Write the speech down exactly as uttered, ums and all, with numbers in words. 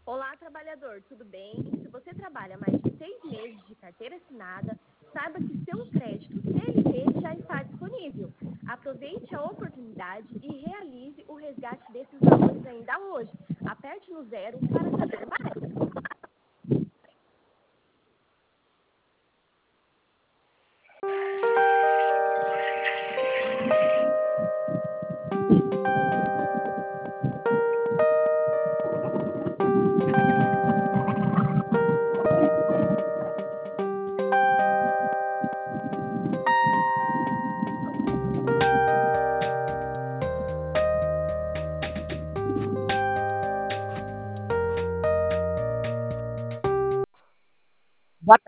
Olá, trabalhador, tudo bem? Se você trabalha mais de seis meses de carteira assinada, saiba que seu crédito C L T já está disponível. Aproveite a oportunidade e realize o resgate desses valores ainda hoje. Aperte no zero para saber mais.